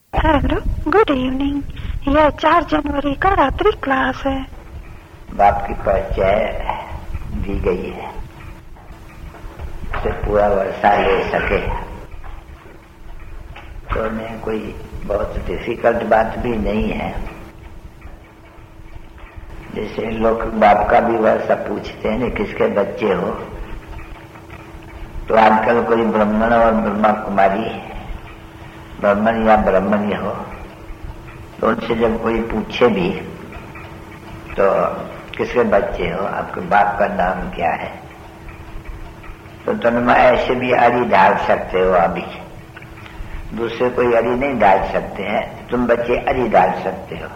Hello, good evening. यह 4 जनवरी का रात्रि क्लास है। बाप की परिचय दी गई है, उसे पूरा वर्षा ले सके तो उन्हें कोई बहुत डिफिकल्ट बात भी नहीं है। जैसे लोग बाप का भी वर्षा पूछते हैं न, किसके बच्चे हो, तो आजकल कोई ब्राह्मण और ब्रह्मा कुमारी, ब्राह्मण या ब्राह्मण्य हो, तो उनसे जब कोई पूछे भी तो किसके बच्चे हो, आपके बाप का नाम क्या है, तो तुम ऐसे भी अड़ी डाल सकते हो। अभी दूसरे कोई अड़ी नहीं डाल सकते हैं, तुम बच्चे अड़ी डाल सकते हो।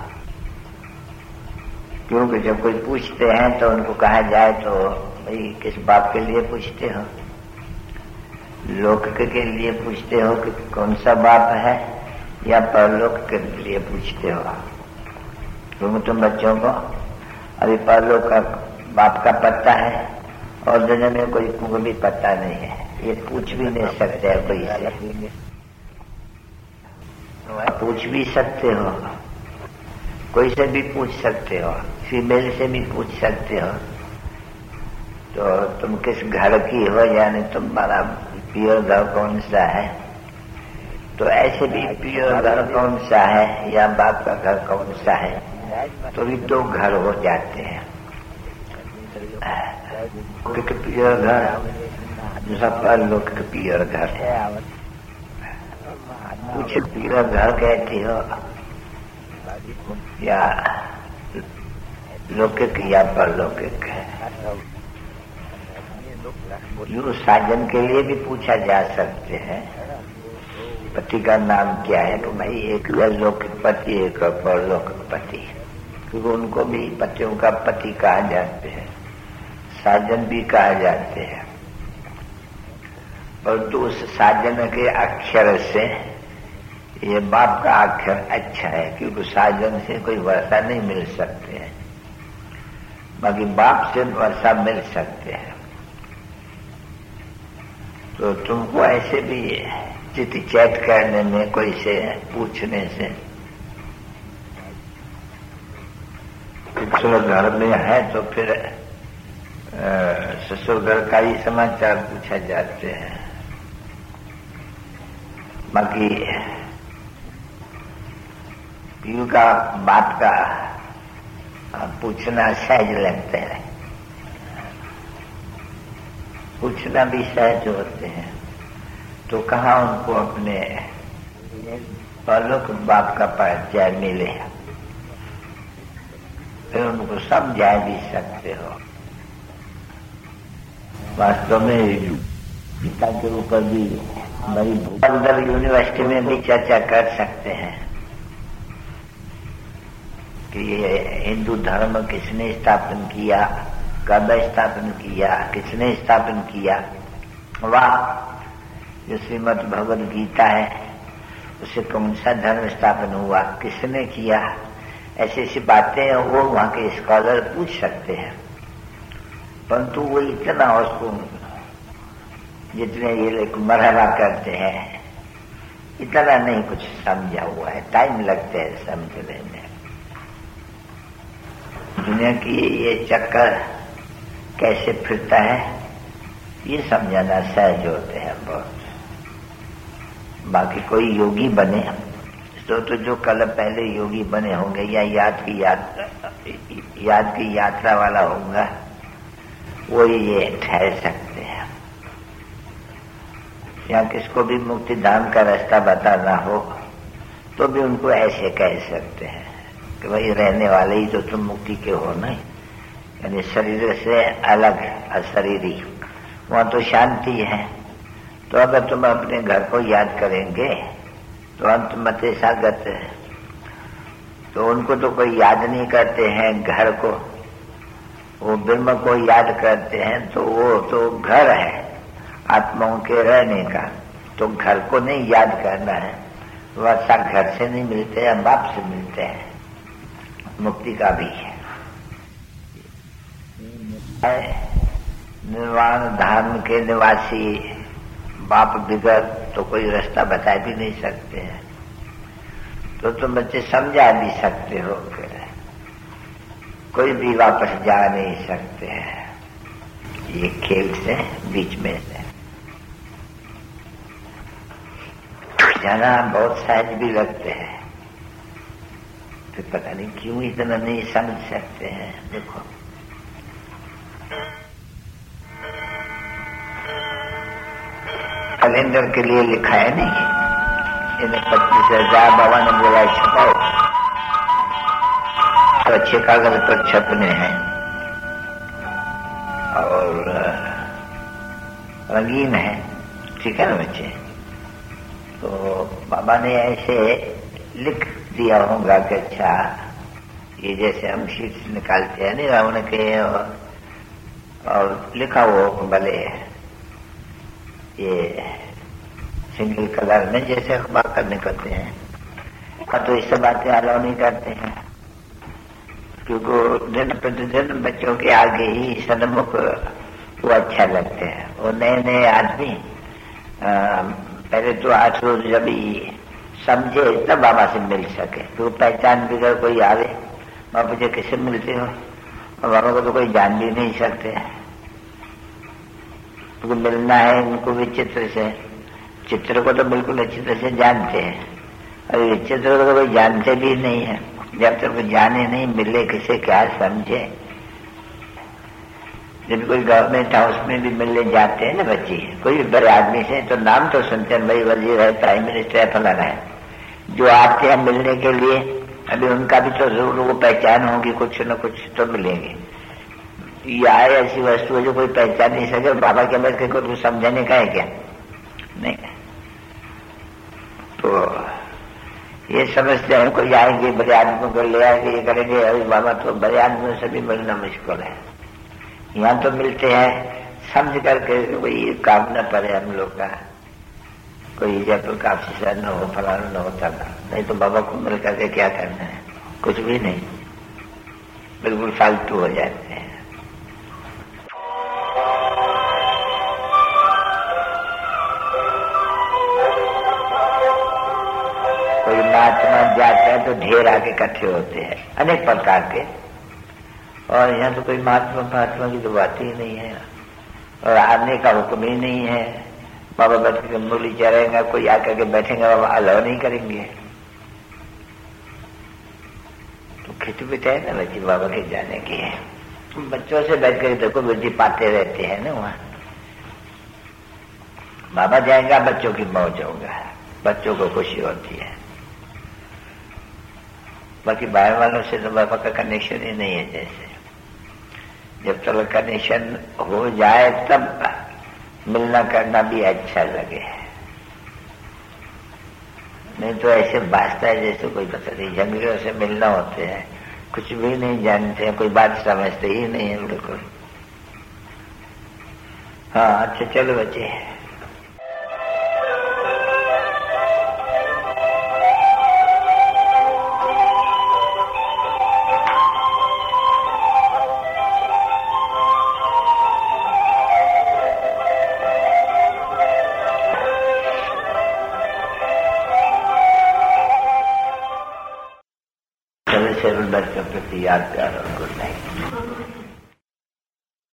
क्योंकि जब कोई पूछते हैं तो उनको कहा जाए तो भाई किस बाप के लिए पूछते हो, लोक के लिए पूछते हो कि कौन सा बाप है, या परलोक के लिए पूछते हो। क्योंकि तुम बच्चों को अभी परलोक का बाप का पता है और दुनिया में कोई को भी पता नहीं है, ये पूछ भी नहीं सकते हैं कोई से। पूछ भी सकते हो, कोई से भी पूछ सकते हो, फीमेल से भी पूछ सकते हो, तो तुम किस घर की हो, यानी तुम्हारा प्योर घर कौन सा है, तो ऐसे भी प्योर घर कौन सा है या बाप का घर कौन सा है, तो भी 2 घर हो जाते हैं। प्योर घर दूसरा परलोक का प्योर घर है। कुछ प्योर घर कहते हो या लौकिक या परलौकिक है। यूँ साजन के लिए भी पूछा जा सकते हैं, पति का नाम क्या है, तो भाई एक लौकिक पति एक परलौकिक पति, क्योंकि उनको भी पतियों का पति कहा जाते हैं, साजन भी कहा जाते हैं। परंतु उस साजन के अक्षर से ये बाप का अक्षर अच्छा है, क्योंकि साजन से कोई वर्षा नहीं मिल सकते हैं, बाकी बाप से वर्षा मिल सकते हैं। तो तुमको ऐसे भी चिट चैट करने में, कोई से पूछने से, ससुर घर में है तो फिर ससुर घर का ही समाचार पूछा जाते हैं, बाकी पीयू का बाप का पूछना सहज लगता है, पूछना भी सहज होते हैं। तो कहाँ उनको अपने परलोक बाप का परिचय मिले, फिर उनको समझा भी सकते हो। वास्तव में पिता के ऊपर भी बड़ी अंदर यूनिवर्सिटी में भी चर्चा कर सकते हैं कि ये हिंदू धर्म किसने स्थापन किया, कब स्थापन किया, किसने स्थापन किया। वाह, जो श्रीमद् भगवद गीता है उससे कौन सा धर्म स्थापन हुआ, किसने किया, ऐसी ऐसी बातें वो वहां के स्कॉलर पूछ सकते हैं। परंतु वो इतना उसको जितने ये लोग मरहरा करते हैं इतना नहीं कुछ समझा हुआ है, टाइम लगता है समझने में। दुनिया की ये चक्कर कैसे फिरता है ये समझाना सहज होते हैं बहुत। बाकी कोई योगी बने तो जो कल पहले योगी बने होंगे या याद की यात्रा वाला होगा वो ये ठहर सकते हैं। या किसको भी मुक्ति धाम का रास्ता बताना हो तो भी उनको ऐसे कह सकते हैं कि भाई रहने वाले ही तो तुम मुक्ति के हो ना, यानी शरीर से अलग अशरीरी, वहां तो शांति है। तो अगर तुम अपने घर को याद करेंगे तो अंत मते सागत है। तो उनको तो कोई याद नहीं करते हैं घर को, वो ब्रह्म को याद करते हैं, तो वो तो घर है आत्माओं के रहने का। तो घर को नहीं याद करना है, वर्षा घर से नहीं मिलते हैं, बाप से मिलते हैं। मुक्ति का भी है। निर्वाण धाम के निवासी बाप बिगड़ तो कोई रास्ता बता भी नहीं सकते हैं। तो तुम बच्चे समझा भी सकते हो, फिर कोई भी वापस जा नहीं सकते हैं ये खेल से बीच में से जाना बहुत सहज भी लगते हैं, फिर पता नहीं क्यों इतना नहीं समझ सकते हैं। देखो कैलेंडर के लिए लिखा है नहीं, इन्हें 25,000 बाबा ने बोला छपाओ, तो अच्छे कागज पर छपने हैं और रंगीन है, ठीक है ना बच्चे। तो बाबा ने ऐसे लिख दिया होगा कि अच्छा ये जैसे हम शीट निकालते हैं नहीं रावण के, और लिखा हो भले ये सिंगल कलर में जैसे अखबार कर निकलते हैं, तो इससे बातें अलाउ नहीं करते हैं, क्योंकि दिन प्रतिदिन बच्चों के आगे ही सन्मुख वो अच्छा लगते हैं। वो नए नए आदमी पहले तो 8 रोज जब ही समझे तब बाबा से मिल सके, तो पहचान बिगड़ कोई आवे, बाबा जी किससे मिलते हो, और बाबा को तो कोई जान भी नहीं सकते, तो मिलना है उनको भी चित्र से, चित्र को तो बिल्कुल अच्छी तरह से जानते हैं, और ये चित्र को तो कोई जानते भी नहीं है। जब तक तो जाने नहीं मिले किसे क्या समझे। जब कोई गवर्नमेंट हाउस में भी मिलने जाते हैं ना बच्चे कोई भी बड़े आदमी से, तो नाम तो सुनते हैं, भाई वजीर है, प्राइम मिनिस्टर है, फलाना है, जो आते हैं मिलने के लिए अभी उनका भी तो जरूर वो पहचान होगी, कुछ न कुछ तो मिलेंगे। ये आए ऐसी वस्तु है जो कोई पहचान नहीं सके, बाबा के बैठ के कुछ समझाने का है क्या? नहीं। तो ये समझते हैं कोई आएंगे बड़े आदमियों को ले आएंगे, ये करेंगे, अरे बाबा तो बड़े आदमियों से भी मिलना मुश्किल है। यहाँ तो मिलते हैं समझ करके, कोई काम न पड़े हम लोग का, कोई जयपुर का ऑफिसर न हो, फलाना न होता था, नहीं तो बाबा को मिल करके क्या करना है, कुछ भी नहीं, बिल्कुल फालतू हो जाते हैं। कोई महात्मा जाते हैं तो ढेर आके इकट्ठे होते हैं अनेक प्रकार के, और यहाँ तो कोई महात्मा की तो बात ही नहीं है, और आने का हुक्म ही नहीं है। बाबा बैठ के मूली चढ़ेगा, कोई आकर के बैठेंगे, बाबा अलाउ नहीं करेंगे। तो खिचपिच है ना बच्चे बाबा के जाने की है। तुम बच्चों से बैठ कर देखो, वृद्धि पाते रहते हैं ना वहाँ। बाबा जाएगा बच्चों की मौज होगा, बच्चों को खुशी होती है। बाकी बाहर वालों से तो बाबा का कनेक्शन ही नहीं है। जैसे जब तक कनेक्शन हो जाए तब मिलना करना भी अच्छा लगे, नहीं तो ऐसे बाजता है जैसे कोई पता नहीं, जंगलियों से मिलना होते हैं, कुछ भी नहीं जानते हैं, कोई बात समझते ही नहीं है बिल्कुल। हाँ अच्छा चलो बच्चे, बच्चों के प्रति याद प्यार और गुड नाइट।